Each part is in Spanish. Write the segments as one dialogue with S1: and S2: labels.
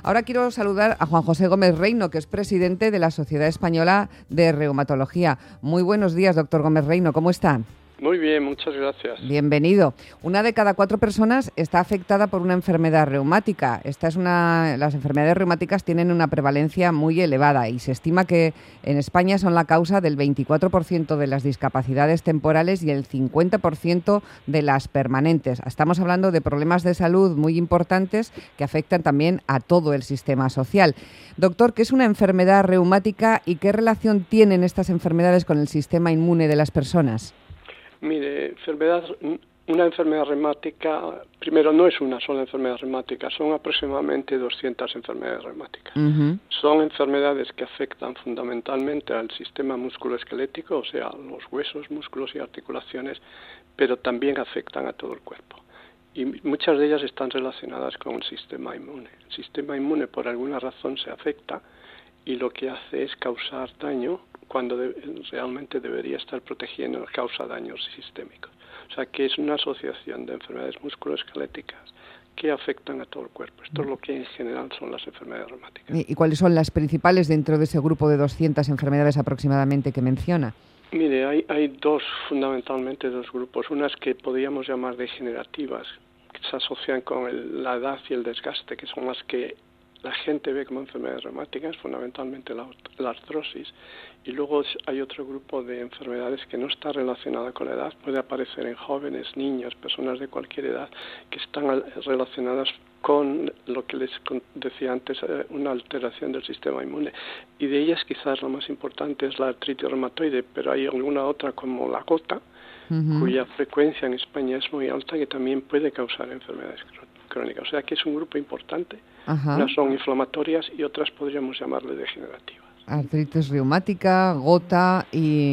S1: Ahora quiero saludar a Juan José Gómez Reino, que es presidente de la Sociedad Española de Reumatología. Muy buenos días, doctor Gómez Reino, ¿cómo está?
S2: Muy bien, muchas gracias.
S1: Bienvenido. 1 de cada 4 personas está afectada por una enfermedad reumática. Las enfermedades reumáticas tienen una prevalencia muy elevada y se estima que en España son la causa del 24% de las discapacidades temporales y el 50% de las permanentes. Estamos hablando de problemas de salud muy importantes que afectan también a todo el sistema social. Doctor, ¿qué es una enfermedad reumática y qué relación tienen estas enfermedades con el sistema inmune de las personas?
S2: Mire, una enfermedad reumática, primero no es una sola enfermedad reumática, son aproximadamente 200 enfermedades reumáticas. Son enfermedades que afectan fundamentalmente al sistema musculoesquelético, o sea, los huesos, músculos y articulaciones, pero también afectan a todo el cuerpo. Y muchas de ellas están relacionadas con el sistema inmune. El sistema inmune por alguna razón se afecta y lo que hace es causar daño cuando realmente debería estar protegiendo, causa daños sistémicos. O sea que es una asociación de enfermedades musculoesqueléticas que afectan a todo el cuerpo. Esto es lo que en general son las enfermedades reumáticas.
S1: ¿Y cuáles son las principales dentro de ese grupo de 200 enfermedades aproximadamente que menciona?
S2: Mire, hay fundamentalmente dos grupos. Unas que podríamos llamar degenerativas, que se asocian con la edad y el desgaste, que son las que la gente ve como enfermedades reumáticas, fundamentalmente la artrosis, y luego hay otro grupo de enfermedades que no está relacionada con la edad, puede aparecer en jóvenes, niños, personas de cualquier edad, que están relacionadas con lo que les decía antes, una alteración del sistema inmune. Y de ellas quizás la más importante es la artritis reumatoide, pero hay alguna otra como la gota, cuya frecuencia en España es muy alta, que también puede causar enfermedades crónicas. O sea que es un grupo importante. Unas son inflamatorias y otras podríamos llamarle degenerativas.
S1: Artritis reumática, gota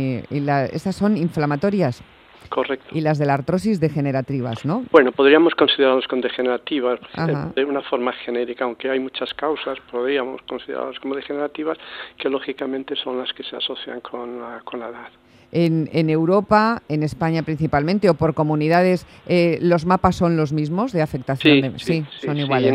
S1: estas son inflamatorias.
S2: Correcto.
S1: Y las de la artrosis degenerativas, ¿no?
S2: Bueno, podríamos considerarlas como degenerativas de una forma genérica, aunque hay muchas causas, podríamos considerarlas como degenerativas, que lógicamente son las que se asocian con la edad.
S1: En Europa, en España principalmente, o por comunidades, ¿los mapas son los mismos de afectación? Sí, son iguales.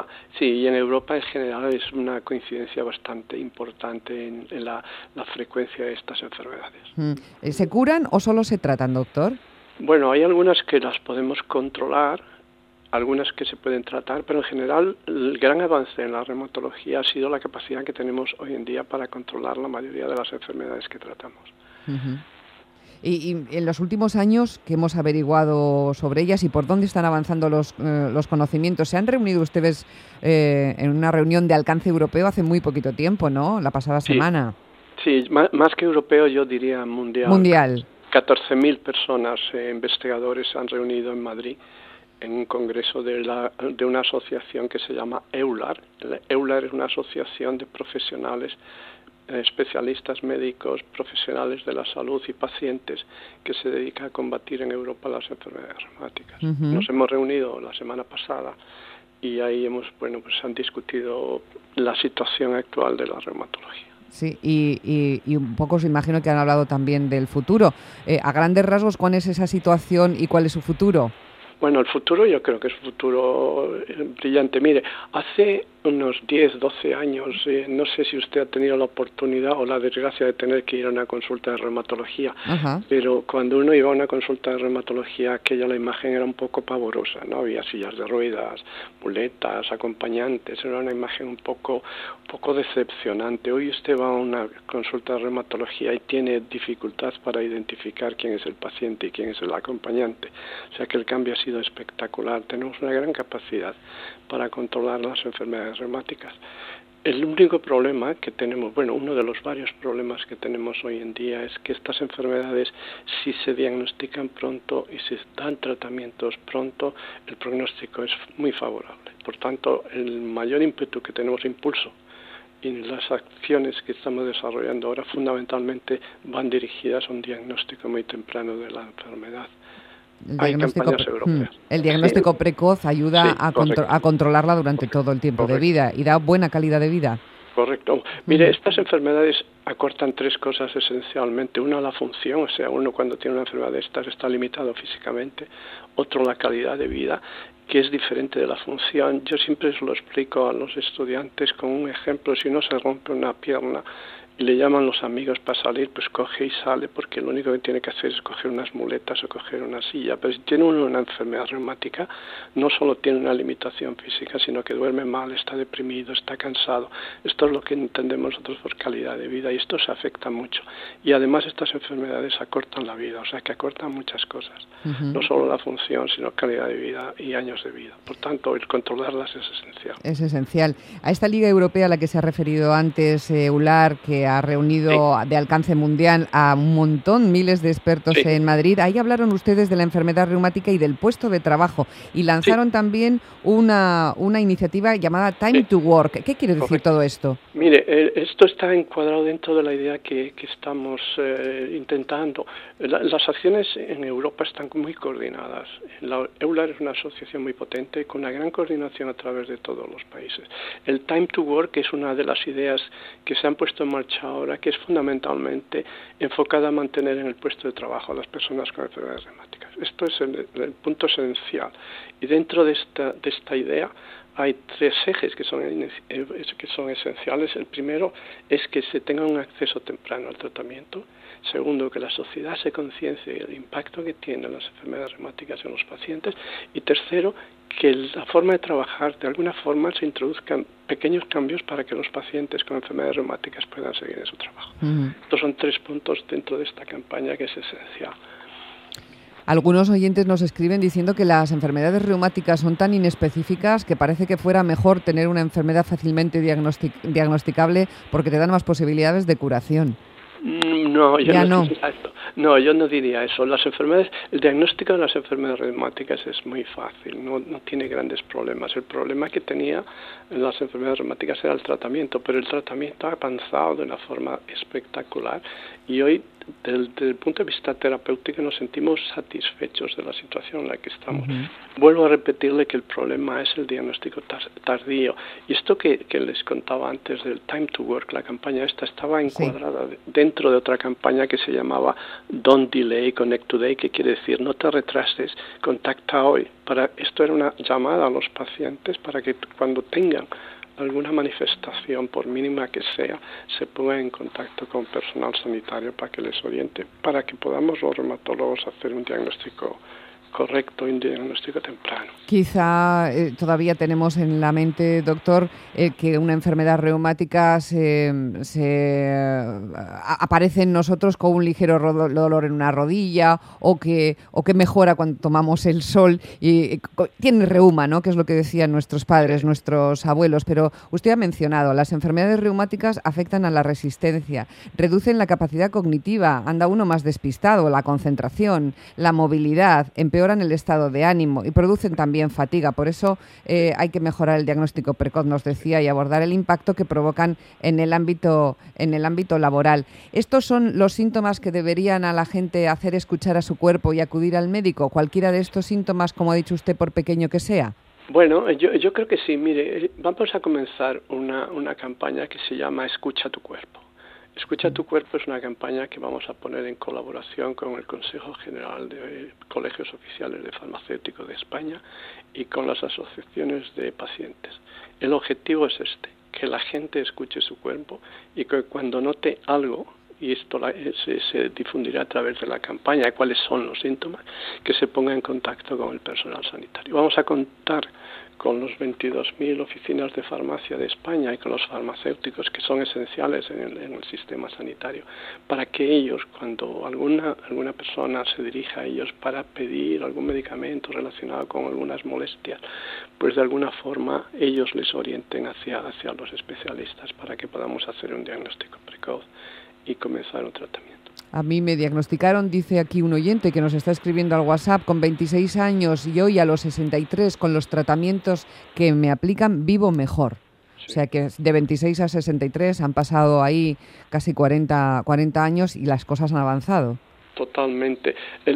S2: Y en Europa en general es una coincidencia bastante importante en la frecuencia de estas enfermedades.
S1: ¿Se curan o solo se tratan, doctor?
S2: Bueno, hay algunas que las podemos controlar, algunas que se pueden tratar, pero en general el gran avance en la reumatología ha sido la capacidad que tenemos hoy en día para controlar la mayoría de las enfermedades que tratamos.
S1: Y en los últimos años que hemos averiguado sobre ellas y por dónde están avanzando los conocimientos, ¿se han reunido ustedes en una reunión de alcance europeo hace muy poquito tiempo, ¿no? La pasada semana.
S2: Sí, más que europeo yo diría mundial. 14.000 personas, investigadores, se han reunido en Madrid en un congreso de una asociación que se llama EULAR. EULAR es una asociación de profesionales, especialistas médicos, profesionales de la salud y pacientes que se dedica a combatir en Europa las enfermedades reumáticas. Nos hemos reunido la semana pasada y ahí han discutido la situación actual de la reumatología.
S1: Sí, y un poco os imagino que han hablado también del futuro. A grandes rasgos, ¿cuál es esa situación y cuál es su futuro?
S2: Bueno, el futuro yo creo que es un futuro brillante. Mire, hace unos 10, 12 años, no sé si usted ha tenido la oportunidad o la desgracia de tener que ir a una consulta de reumatología, pero cuando uno iba a una consulta de reumatología, la imagen era un poco pavorosa, ¿no? Había sillas de ruedas, muletas, acompañantes, era una imagen un poco decepcionante. Hoy usted va a una consulta de reumatología y tiene dificultad para identificar quién es el paciente y quién es el acompañante. O sea que el cambio ha sido espectacular. Tenemos una gran capacidad para controlar las enfermedades reumáticas. El único problema que tenemos, uno de los varios problemas que tenemos hoy en día es que estas enfermedades, si se diagnostican pronto y se dan tratamientos pronto, el pronóstico es muy favorable. Por tanto, el mayor ímpetu que tenemos, impulso, y las acciones que estamos desarrollando ahora fundamentalmente van dirigidas a un diagnóstico muy temprano de la enfermedad. Hay campañas europeas.
S1: El diagnóstico precoz ayuda a controlarla durante todo el tiempo de vida y da buena calidad de vida.
S2: Correcto. Mire, estas enfermedades acortan 3 cosas esencialmente. Una, la función, o sea, uno cuando tiene una enfermedad de estas está limitado físicamente. Otro, la calidad de vida, que es diferente de la función. Yo siempre se lo explico a los estudiantes con un ejemplo. Si uno se rompe una pierna y le llaman los amigos para salir, pues coge y sale, porque lo único que tiene que hacer es coger unas muletas o coger una silla. Pero si tiene uno una enfermedad reumática, no solo tiene una limitación física, sino que duerme mal, está deprimido, está cansado. Esto es lo que entendemos nosotros por calidad de vida, y esto se afecta mucho. Y además estas enfermedades acortan la vida, o sea que acortan muchas cosas. No solo la función, sino calidad de vida y años de vida. Por tanto, el controlarlas es esencial.
S1: Es esencial. A esta Liga Europea a la que se ha referido antes, EULAR, que ha reunido de alcance mundial a un montón, miles de expertos en Madrid. Ahí hablaron ustedes de la enfermedad reumática y del puesto de trabajo, y lanzaron también una iniciativa llamada Time to Work. ¿Qué quiere decir todo esto?
S2: Mire, esto está encuadrado dentro de la idea que estamos intentando. Las acciones en Europa están muy coordinadas. La EULAR es una asociación muy potente con una gran coordinación a través de todos los países. El Time to Work es una de las ideas que se han puesto en marcha ahora, que es fundamentalmente enfocada a mantener en el puesto de trabajo a las personas con enfermedades reumáticas. Esto es el punto esencial. Y dentro de esta idea hay 3 ejes que son esenciales. El primero es que se tenga un acceso temprano al tratamiento. Segundo, que la sociedad se conciencie del impacto que tienen las enfermedades reumáticas en los pacientes. Y tercero, que la forma de trabajar, de alguna forma, se introduzcan pequeños cambios para que los pacientes con enfermedades reumáticas puedan seguir en su trabajo. Estos son 3 puntos dentro de esta campaña que es esencial.
S1: Algunos oyentes nos escriben diciendo que las enfermedades reumáticas son tan inespecíficas que parece que fuera mejor tener una enfermedad fácilmente diagnosticable porque te dan más posibilidades de curación.
S2: No, yo no diría esto. No, yo no diría eso. El diagnóstico de las enfermedades reumáticas es muy fácil, no tiene grandes problemas. El problema que tenía en las enfermedades reumáticas era el tratamiento, pero el tratamiento ha avanzado de una forma espectacular y hoy, desde el punto de vista terapéutico, nos sentimos satisfechos de la situación en la que estamos. Vuelvo a repetirle que el problema es el diagnóstico tardío. Y esto que les contaba antes del Time to Work, la campaña esta estaba encuadrada dentro de otra campaña que se llamaba Don't Delay, Connect Today, que quiere decir no te retrases, contacta hoy. Esto era una llamada a los pacientes para que cuando tengan alguna manifestación, por mínima que sea, se ponga en contacto con personal sanitario para que les oriente, para que podamos los reumatólogos hacer un diagnóstico correcto y un diagnóstico temprano.
S1: Quizá todavía tenemos en la mente, doctor, que una enfermedad reumática aparece en nosotros con un ligero dolor en una rodilla o que mejora cuando tomamos el sol y tiene reuma, ¿no? Que es lo que decían nuestros padres, nuestros abuelos. Pero usted ha mencionado, las enfermedades reumáticas afectan a la resistencia, reducen la capacidad cognitiva, anda uno más despistado, la concentración, la movilidad, empeoran el estado de ánimo y producen también fatiga. Por eso hay que mejorar el diagnóstico precoz, nos decía, y abordar el impacto que provocan en el ámbito laboral. ¿Estos son los síntomas que deberían a la gente hacer escuchar a su cuerpo y acudir al médico? ¿Cualquiera de estos síntomas, como ha dicho usted, por pequeño que sea?
S2: Bueno, yo creo que sí. Mire, vamos a comenzar una campaña que se llama Escucha tu cuerpo. Escucha tu cuerpo es una campaña que vamos a poner en colaboración con el Consejo General de Colegios Oficiales de Farmacéuticos de España y con las asociaciones de pacientes. El objetivo es que la gente escuche su cuerpo y que cuando note algo, y esto se difundirá a través de la campaña, cuáles son los síntomas, que se ponga en contacto con el personal sanitario. Vamos a contar con los 22.000 oficinas de farmacia de España y con los farmacéuticos que son esenciales en el sistema sanitario, para que ellos, cuando alguna persona se dirija a ellos para pedir algún medicamento relacionado con algunas molestias, pues de alguna forma ellos les orienten hacia los especialistas para que podamos hacer un diagnóstico precoz y comenzar un tratamiento.
S1: A mí me diagnosticaron, dice aquí un oyente que nos está escribiendo al WhatsApp, con 26 años y hoy a los 63, con los tratamientos que me aplican, vivo mejor. Sí. O sea que de 26 a 63 han pasado ahí casi 40 años y las cosas han avanzado.
S2: Totalmente.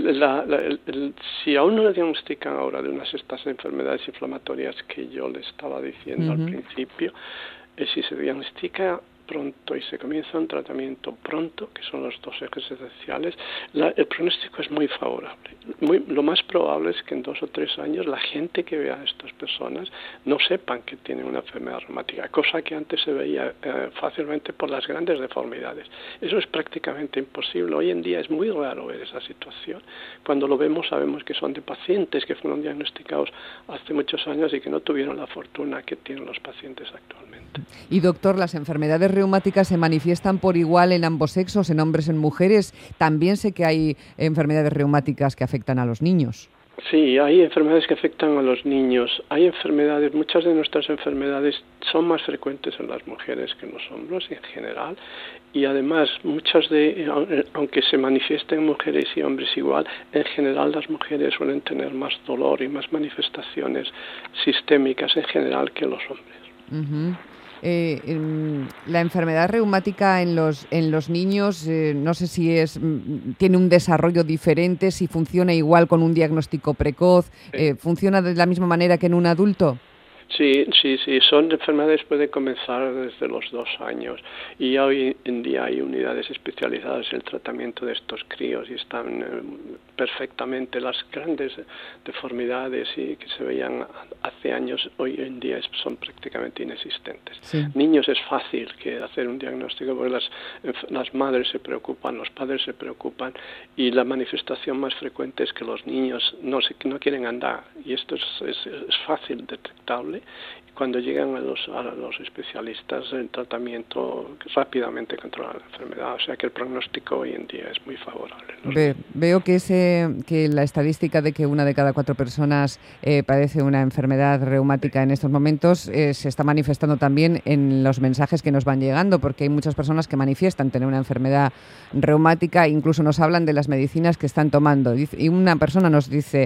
S2: Si aún no le diagnostican ahora de estas enfermedades inflamatorias que yo le estaba diciendo al principio, Si se diagnostica pronto y se comienza un tratamiento pronto, que son los dos ejes esenciales, el pronóstico es muy favorable. Lo más probable es que en 2 o 3 años la gente que vea a estas personas no sepan que tienen una enfermedad reumática, cosa que antes se veía fácilmente por las grandes deformidades. Eso es prácticamente imposible. Hoy en día es muy raro ver esa situación. Cuando lo vemos sabemos que son de pacientes que fueron diagnosticados hace muchos años y que no tuvieron la fortuna que tienen los pacientes actualmente.
S1: Y doctor, ¿las enfermedades reumáticas se manifiestan por igual en ambos sexos, en hombres y en mujeres? También sé que hay enfermedades reumáticas que afectan a los niños.
S2: Sí, hay enfermedades que afectan a los niños. Hay enfermedades, muchas de nuestras enfermedades son más frecuentes en las mujeres que en los hombres en general. Y además, aunque se manifiesten en mujeres y hombres igual, en general las mujeres suelen tener más dolor y más manifestaciones sistémicas en general que los hombres.
S1: Uh-huh. La enfermedad reumática en los niños, no sé si tiene un desarrollo diferente, si funciona igual con un diagnóstico precoz, ¿funciona de la misma manera que en un adulto?
S2: Sí, son enfermedades pueden comenzar desde los 2 años y hoy en día hay unidades especializadas en el tratamiento de estos críos y están perfectamente las grandes deformidades que se veían hace años, hoy en día son prácticamente inexistentes.
S1: Sí.
S2: Niños es fácil que hacer un diagnóstico porque las madres se preocupan, los padres se preocupan y la manifestación más frecuente es que los niños no quieren andar y esto es fácil detectable. Cuando llegan a los especialistas, el tratamiento rápidamente controla la enfermedad, o sea que el pronóstico hoy en día es muy favorable.
S1: Veo que la estadística de que 1 de cada 4 personas padece una enfermedad reumática en estos momentos se está manifestando también en los mensajes que nos van llegando, porque hay muchas personas que manifiestan tener una enfermedad reumática, incluso nos hablan de las medicinas que están tomando. Y una persona nos dice,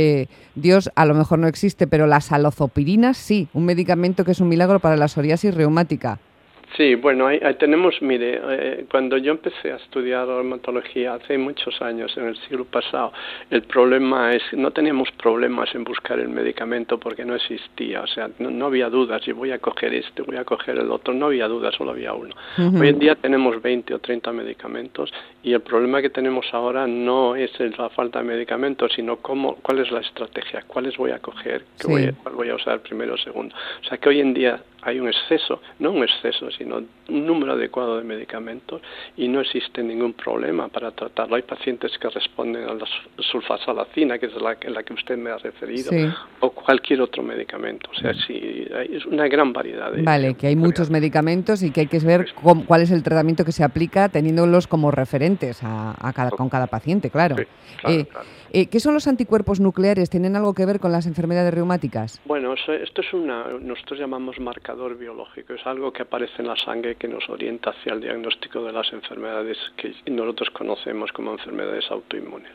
S1: Dios a lo mejor no existe, pero las salozopirinas sí, un medicamento que es un milagro para la psoriasis reumática.
S2: Sí, bueno, ahí tenemos, mire, cuando yo empecé a estudiar reumatología hace muchos años, en el siglo pasado, el problema no teníamos problemas en buscar el medicamento porque no existía, o sea, no había dudas, si voy a coger voy a coger el otro, no había dudas, solo había uno. Uh-huh. Hoy en día tenemos 20 o 30 medicamentos y el problema que tenemos ahora no es la falta de medicamentos, sino cuál es la estrategia, cuáles voy a coger, cuál voy a usar primero o segundo. O sea, que hoy en día hay un exceso, no un exceso, sino un número adecuado de medicamentos y no existe ningún problema para tratarlo. Hay pacientes que responden a la sulfasalacina, que es la que usted me ha referido, o cualquier otro medicamento. O sea, sí, es una gran variedad.
S1: Que hay muchos medicamentos y que hay que ver cuál es el tratamiento que se aplica teniéndolos como referentes con cada paciente, claro.
S2: Sí, claro.
S1: ¿Qué son los anticuerpos nucleares? ¿Tienen algo que ver con las enfermedades reumáticas?
S2: Bueno, esto es nosotros llamamos marcador biológico, es algo que aparece en la sangre que nos orienta hacia el diagnóstico de las enfermedades que nosotros conocemos como enfermedades autoinmunes.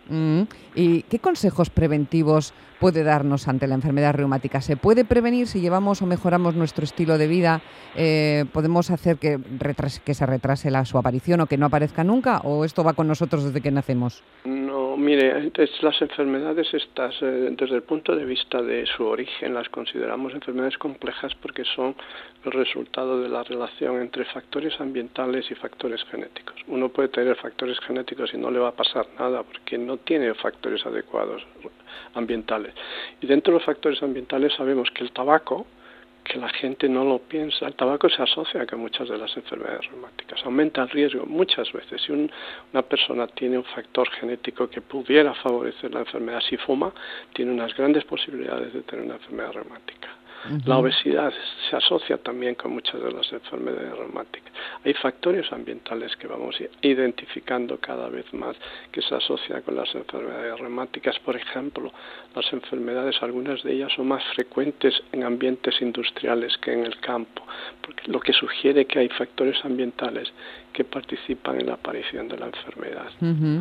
S1: ¿Y qué consejos preventivos puede darnos ante la enfermedad reumática? ¿Se puede prevenir si llevamos o mejoramos nuestro estilo de vida? ¿Podemos hacer que se retrase su aparición o que no aparezca nunca? ¿O esto va con nosotros desde que nacemos?
S2: No, mire, las enfermedades estas, desde el punto de vista de su origen, las consideramos enfermedades complejas porque son el resultado de la relación entre factores ambientales y factores genéticos. Uno puede tener factores genéticos y no le va a pasar nada porque no tiene factores adecuados ambientales. Y dentro de los factores ambientales sabemos que el tabaco, que la gente no lo piensa, el tabaco se asocia con muchas de las enfermedades reumáticas, aumenta el riesgo muchas veces. Si una persona tiene un factor genético que pudiera favorecer la enfermedad, si fuma, tiene unas grandes posibilidades de tener una enfermedad reumática. Uh-huh. La obesidad se asocia también con muchas de las enfermedades reumáticas. Hay factores ambientales que vamos identificando cada vez más que se asocian con las enfermedades reumáticas. Por ejemplo, las enfermedades, algunas de ellas son más frecuentes en ambientes industriales que en el campo, porque lo que sugiere que hay factores ambientales que participan en la aparición de la enfermedad.
S1: Uh-huh.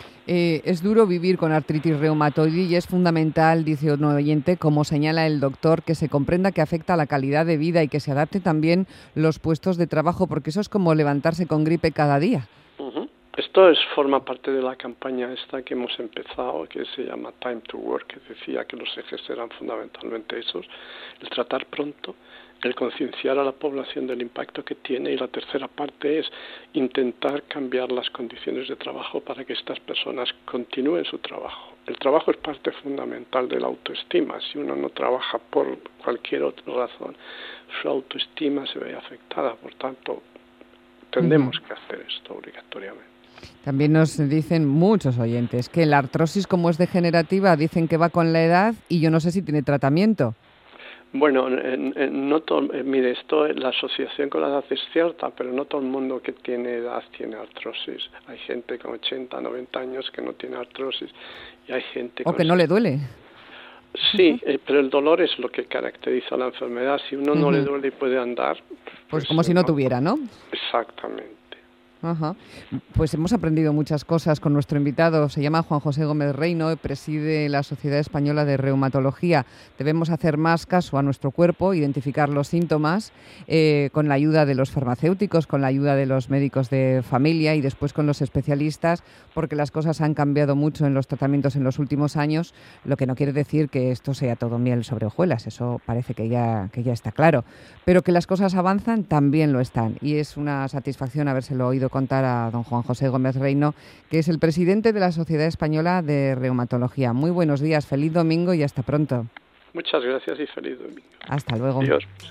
S1: Es duro vivir con artritis reumatoide y es fundamental, dice un oyente, como señala el doctor, que se comprenda que afecta a la calidad de vida y que se adapte también los puestos de trabajo, porque eso es como levantarse con gripe cada día.
S2: Uh-huh. Esto forma parte de la campaña esta que hemos empezado, que se llama Time to Work, que decía que los ejes eran fundamentalmente esos, el tratar pronto, el concienciar a la población del impacto que tiene, y la tercera parte es intentar cambiar las condiciones de trabajo para que estas personas continúen su trabajo. El trabajo es parte fundamental de la autoestima. Si uno no trabaja por cualquier otra razón, su autoestima se ve afectada. Por tanto, tendremos que hacer esto obligatoriamente.
S1: También nos dicen muchos oyentes que la artrosis, como es degenerativa, dicen que va con la edad y yo no sé si tiene tratamiento.
S2: Bueno, no todo, mire, la asociación con la edad es cierta, pero no todo el mundo que tiene edad tiene artrosis. Hay gente con 80, 90 años que no tiene artrosis y hay gente
S1: o que no le duele.
S2: Sí, pero el dolor es lo que caracteriza la enfermedad. Si uno no le duele y puede andar...
S1: Pues como si no tuviera, ¿no?
S2: Exactamente.
S1: Ajá. Pues hemos aprendido muchas cosas con nuestro invitado. Se llama Juan José Gómez Reino y preside la Sociedad Española de Reumatología. Debemos hacer más caso a nuestro cuerpo, identificar los síntomas con la ayuda de los farmacéuticos, con la ayuda de los médicos de familia y después con los especialistas, porque las cosas han cambiado mucho en los tratamientos en los últimos años, lo que no quiere decir que esto sea todo miel sobre hojuelas, eso parece que ya está claro. Pero que las cosas avanzan, también lo están. Y es una satisfacción habérselo oído contar a don Juan José Gómez Reino, que es el presidente de la Sociedad Española de Reumatología. Muy buenos días, feliz domingo y hasta pronto.
S2: Muchas gracias y feliz domingo.
S1: Hasta luego.
S2: Adiós.